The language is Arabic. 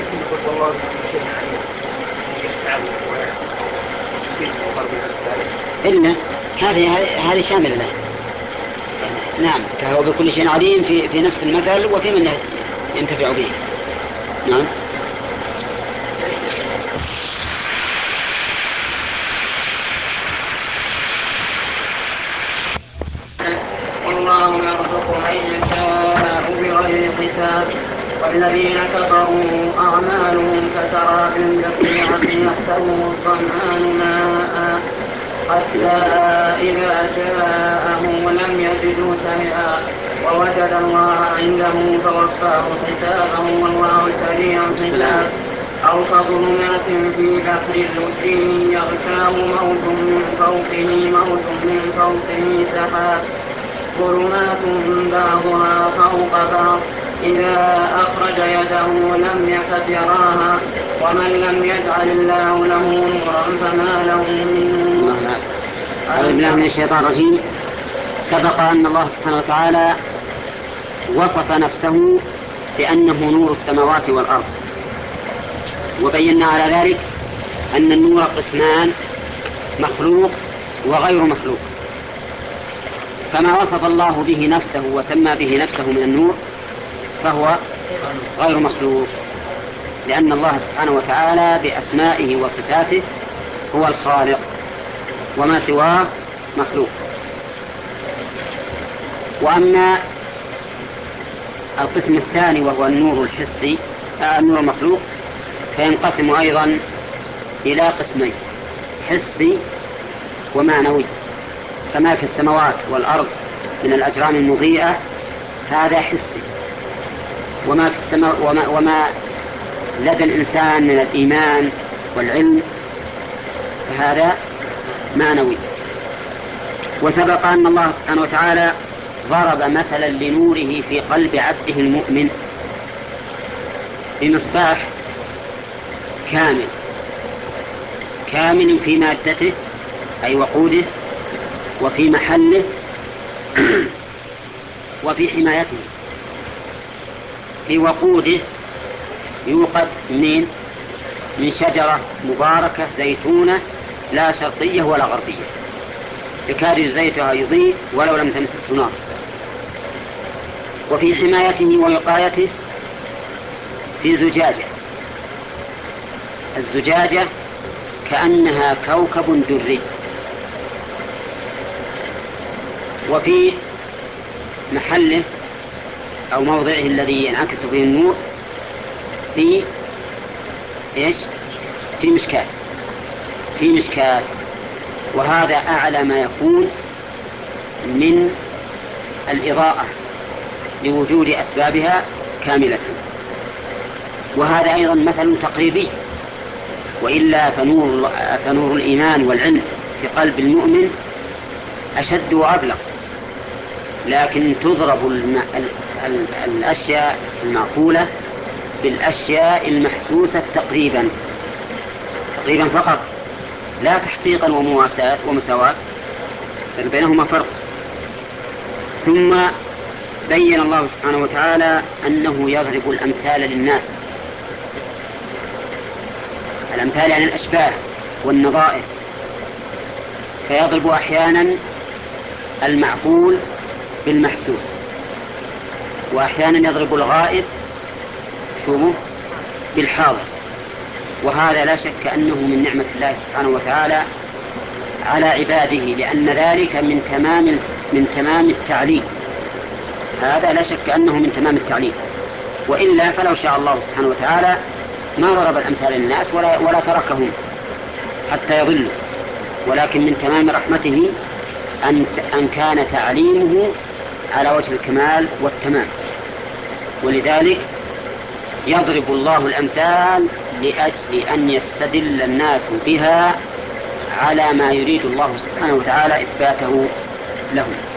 يقول والله بكل شيء عليم يستعمل ويشكيك وضرب الأمثال. إلا هذه شاملة له. نعم، فهو بكل شيء عليم في نفس المثل وفي من ينتفع به. نعم. والله يرزق من يشاء بغير حساب. والذين كفروا أعمالهم كسراب بقيعة يحسبه الظمآن ماء حتى إذا جاءه لم يجدوا شيئا ووجد الله عنده فوفاه حسابه والله سريع الحساب. أو كظلمات في بحر اللجي يغشاه موج من فوقه سحاب ظلمات بعضها فوق بعض إذا أخرج يده لم يكد يراها ومن لم يجعل الله له نورا فما له من نور. أعوذ بالله من الشيطان الرجيم. سبق أن الله سبحانه وتعالى وصف نفسه بأنه نور السماوات والأرض، وبينا على ذلك أن النور قسمان: مخلوق وغير مخلوق. فما وصف الله به نفسه وسمى به نفسه من النور فهو غير مخلوق، لأن الله سبحانه وتعالى بأسمائه وصفاته هو الخالق، وما سواه مخلوق. وأما القسم الثاني وهو النور الحسي، النور المخلوق، فينقسم أيضا إلى قسمين: حسي ومعنوي. فما في السماوات والأرض من الأجرام المضيئة هذا حسي، وما في وما لدى الإنسان من الإيمان والعلم فهذا معنوي. وسبق أن الله سبحانه وتعالى ضرب مثلا لنوره في قلب عبده المؤمن بمصباح كامل في مادته أي وقوده، وفي محله، وفي حمايته. في وقوده يوقد من شجرة مباركة زيتونة لا شرقية ولا غربية، يكاد زيتها يضيء ولو لم تمسسه نار. وفي حمايته ووقايته في زجاجة، الزجاجة كأنها كوكب دري. وفي محله أو موضعه الذي ينعكس فيه النور في مشكاة. وهذا أعلى ما يكون من الإضاءة لوجود أسبابها كاملة. وهذا أيضا مثل تقريبي، وإلا فنور الإيمان والعلم في قلب المؤمن أشد وأبلغ، لكن تضرب الأشياء المعقولة بالأشياء المحسوسة تقريبا فقط، لا تحقيقا ومساواة، بل بينهما فرق. ثم بين الله سبحانه وتعالى أنه يضرب الأمثال للناس، الأمثال عن الأشباه والنظائر، فيضرب أحيانا المعقول بالمحسوس، وأحيانا يضرب الغائب بالحاضر. وهذا لا شك أنه من نعمة الله سبحانه وتعالى على عباده، لأن ذلك من تمام التعليم. هذا لا شك أنه من تمام التعليم، وإلا فلو شاء الله سبحانه وتعالى ما ضرب الأمثال للناس ولا تركهم حتى يضلوا، ولكن من تمام رحمته أن كان تعليمه على وجه الكمال والتمام. ولذلك يضرب الله الأمثال لأجل أن يستدل الناس بها على ما يريد الله سبحانه وتعالى إثباته لهم.